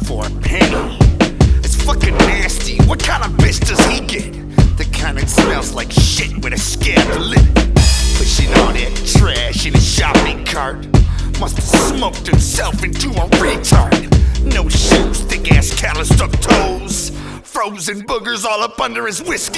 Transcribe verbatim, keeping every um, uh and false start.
for a penny. It's fucking nasty. What kind of bitch does he get? The kind that smells like shit with a scabbed lip. Pushing all that trash in his shopping cart. Must have smoked himself into a retard. No shoes, thick ass calloused up toes. Frozen boogers all up under his whiskey.